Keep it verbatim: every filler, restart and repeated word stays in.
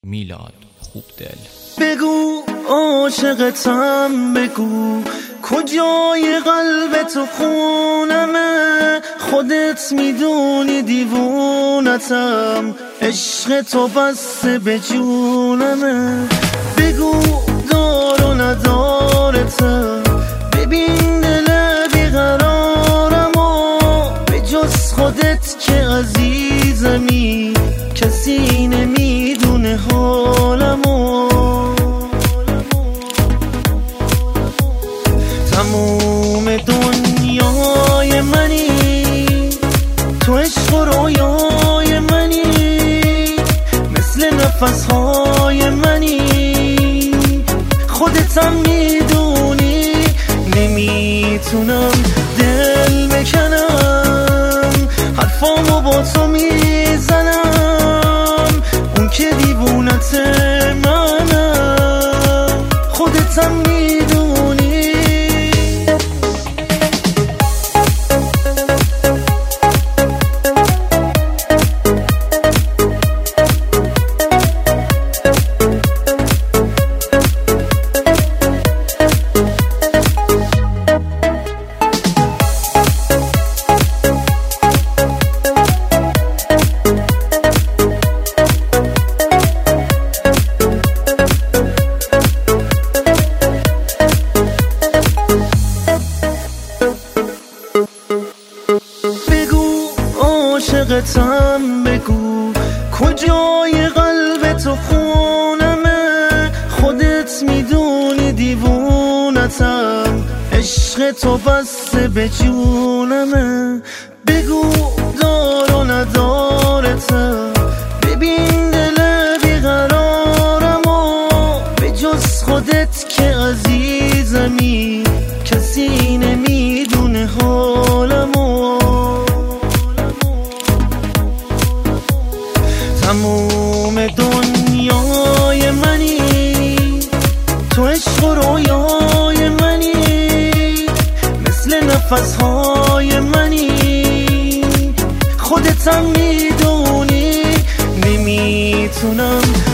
میلاد خوبدل. بگو عاشقتم، بگو کجای قلب تو خونمه، خودت میدونی دیوونتم، عشق تو بسته به جونمه. بگو دار و ندارتم، ببین دل بیقرارم و به جز خودت که عزیزمی کسی نمیدونه حالمو. تموم دنیای منی، تو عشق و رویای منی، مثل نفسهای منی، خودتم میدونی. نمیتونم دل بکنم، حرفامو با تو میزنم، اون که دیوونت منم، خودتم میدونی. عاشقتم، بگو کجای قلب تو خونمه، خودت میدونی دیوونتم، عشق تو بسته به جونمه. بگو دار و ندارتم، ببین دل بیقرارم و به جز خودت که عزیزمی کسی نمیدونه حالمو. تموم دنیای منی، تو عشق و رویای منی، مثل نفسهای منی، خودتم میدونی. نمیتونم